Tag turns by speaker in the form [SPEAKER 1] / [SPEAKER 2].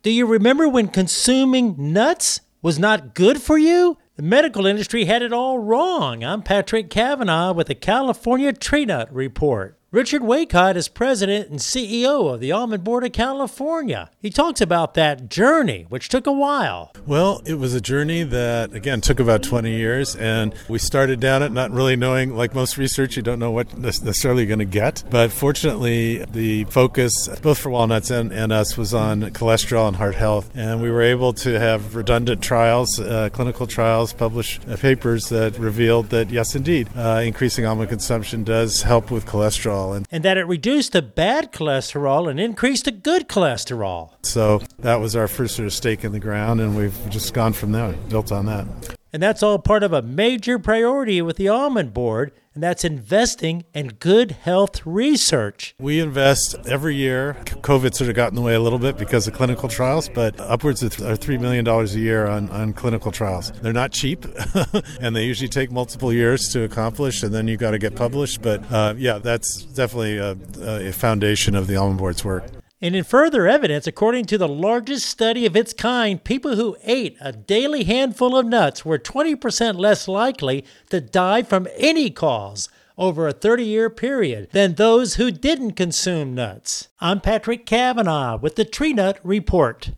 [SPEAKER 1] Do you remember when consuming nuts was not good for you? The medical industry had it all wrong. I'm Patrick Cavanaugh with the California Tree Nut Report. Richard Waycott is president and CEO of the Almond Board of California. He talks about that journey, which took a while.
[SPEAKER 2] Well, it was a journey that, again, took about 20 years, and we started down it not really knowing, like most research, you don't know what necessarily you're going to get. But fortunately, the focus, both for walnuts and us, was on cholesterol and heart health. And we were able to have redundant trials, clinical trials, publish papers that revealed that, yes, indeed, increasing almond consumption does help with cholesterol.
[SPEAKER 1] And that it reduced the bad cholesterol and increased the good cholesterol.
[SPEAKER 2] So that was our first sort of stake in the ground, and we've just gone from there, built on that.
[SPEAKER 1] And that's all part of a major priority with the Almond Board, and that's investing in good health research.
[SPEAKER 2] We invest every year. COVID sort of got in the way a little bit because of clinical trials, but upwards of $3 million a year on clinical trials. They're not cheap, and they usually take multiple years to accomplish, and then you got to get published. But yeah, that's definitely a foundation of the Almond Board's work.
[SPEAKER 1] And in further evidence, according to the largest study of its kind, people who ate a daily handful of nuts were 20% less likely to die from any cause over a 30-year period than those who didn't consume nuts. I'm Patrick Cavanaugh with the Tree Nut Report.